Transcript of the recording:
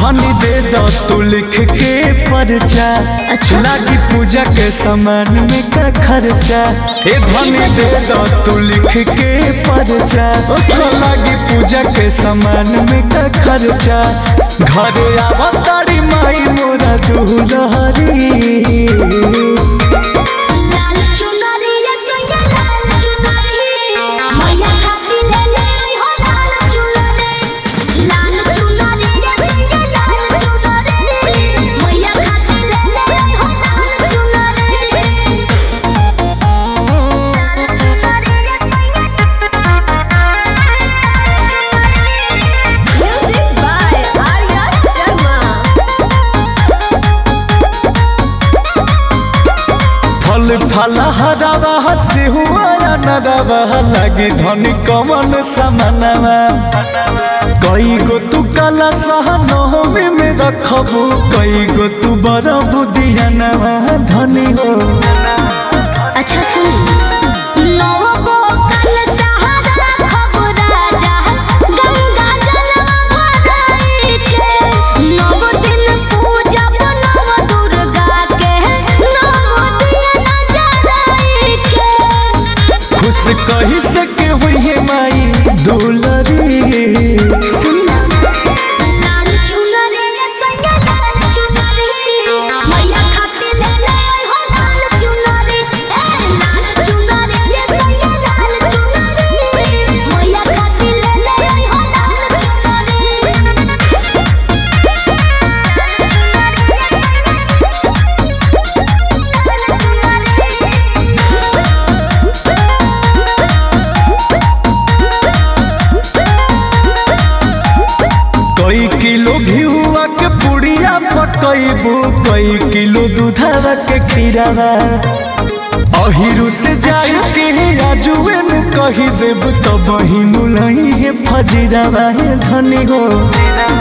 धनी दे दो तू लिख के परचा। अच्छा। लागी पूजा के सामान में का खर्चा। ए धनी दे दो तू लिख के परचा। लागी पूजा के सामान में का खर्चा। घरे आवतारी माई मोरा दुलहरी। फल हरावा से हुआ नरवा लगी धनी कमन समानवा। कई गो तू काला सहनो में रखबू कई गो तू बड़ा बुधियानवा धनी हो। अच्छा सुन कही सके हुई है माई दुलरी। कई किलो घिउआ के पुड़िया पकैबू कई किलो दूधवा के खीरावा। अहिरू से जाई के आजुए नु कही देब तब ही मुलही है फजीरावा धनी हो।